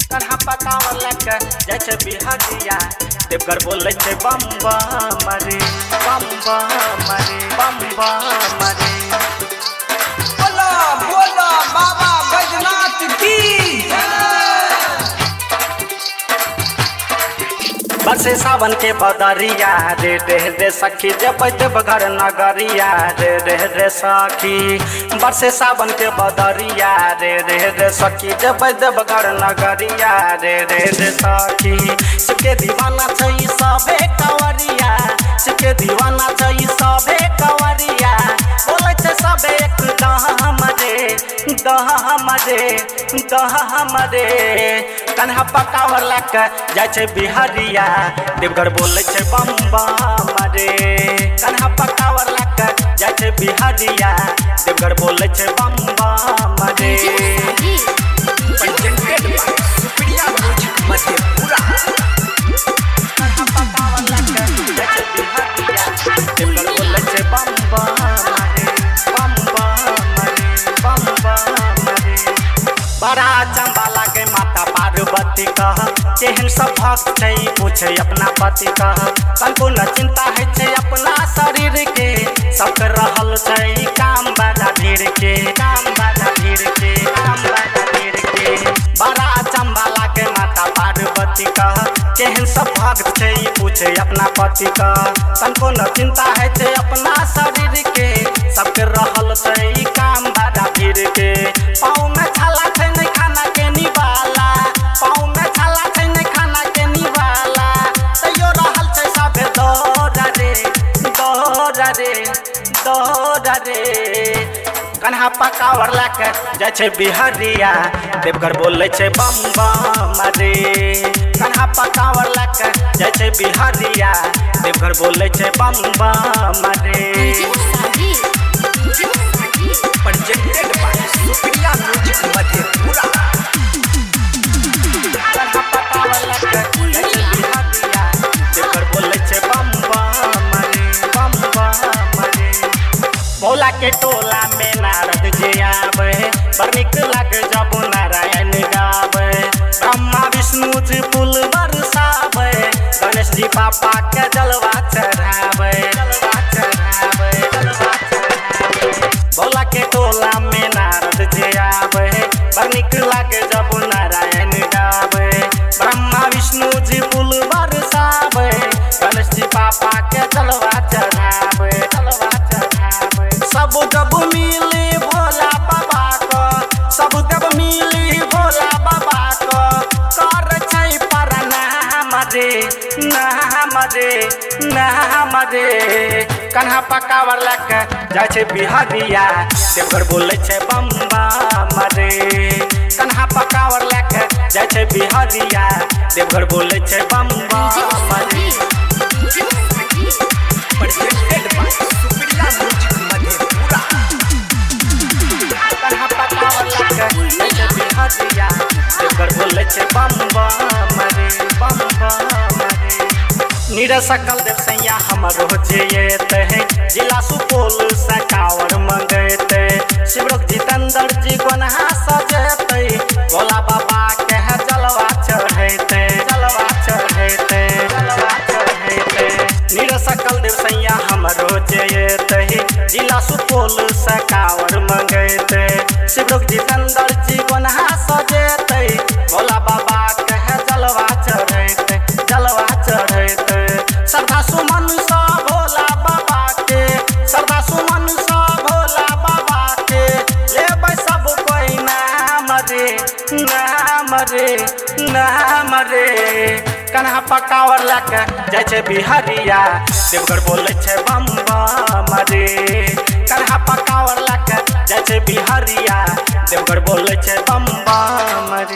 कन्हा पकावल लेके जाय छै बिहारिया देवघर बोले छै बम बम रे बम बम रे बम बम रे। बोलो बोलो बाबा बैजनाथ की बरसे सावन के बदरिया रे रे सखी जब देवघर नगरिया रे सखी बरसे सावन के बदरिया रे सखी जब देवघर नगरिया रे सखी सबके दीवाना छै सबे कंवरिया सबके दीवाना छै सबे कंवरिया बोले छै सबे एकदम रे कन्हा पकावल लेके जाय छै बिहारिया देवघर बोले छै बम बम रे कन्हा पकावल लेके जाय छै बिहारिया देवघर बोले छै बम बम रे। Presented by Supriya music Madhepura. कन्हा पकावल लेके जाय छै बिहारिया देवघर बोले छै बम बम रे बम बम रे बम बम रे। बड़ा चंबाला के माता पार्वती कह केहन सब भक्त छै पूछे अपना पति कह कनको न चिंता है छै अपना शरीर के सबके रहल छै काम बड़ा भीड़ के काम बड़ा भीड़ के काम बड़ा भीड़ के। बड़ा चंबाला के माता पार्वती कह केहन सब भक्त छै पूछे अपना पति कह कनको न चिंता है छै अपना शरीर के सबके रहल छै काम बड़ा भीड़ के। पाँव में छाला छै नहीं खाना के निवाला पाँव में छाला छै नहीं खाना के निवाला तैयो रहल छै सबे दौड़ रे कन्हा पकावल लेके जाय छै बिहारिया देवघर बोले छै बम बम रे कन्हा पकावल लेके जाय छै बिहारिया देवघर बोले छै बम बम रे। Presented by Supriya music Madhepura. कन्हा पकावल लेके जाय छै बिहारिया देवघर बोले छै बम बम रे बम बम रे। भोला के टोला में नारद जी आवे बड़ नीक लागे जब नारायण गावे ब्रह्मा विष्णु जी फूल बरसावे गणेश जी पापा के जलवा चढ़ावे जलवा चढ़ावे जलवा चढ़ावे। भोला के टोला में नारद जी आवे बड़ नीक लागे जब नारायण गावे ब्रह्मा विष्णु जी फूल बरसावे गणेश जी पापा के जलवा चढ़ावे जलवा चढ़ावे। सब जब मिली भोला बाबा को सब जब मिली भोला बाबा को कर छै प्रणाम रे नाम रे कन्हा पकावल लेके जाय छै बिहारिया देवघर बोले छै बम बम रे कन्हा पकावल लेके जाय छै बिहारिया देवघर बोले छै बम बम रे। Presented by Supriya music Madhepura. कन्हा पकावल लेके जाय छै बिहारिया देवघर बोले छै बम बम रे बम बम रे। नीरज सकल देव सैया हमरो जेते जिला सुपौल से कांवर मंगेते शिवरोग जितेंद्र जी गोनहा सजेते भोला बाबा के जलवा चढ़ेते जलवा चढ़ेते जलवा चढ़ेते। नीरज सकल देव सैया हमरो जेते जिला सुपौल से कांवर मंगेते शिवरोग जितेंद्र जी गोनहा सजेते भोला बाबा के जलवा चढ़ेते जलवा चढ़ेते। श्रद्धा सुमन सा भोला बाबा के श्रद्धा सुमन सा भोला बाबा के लेबै सब कोई नाम रे कन्हा पकावल लेके जाय छै बिहारिया देवघर बोले छै बम बम रे कन्हा पकावल लेके जाय छै बिहारिया देवघर बोले छै बम बम रे।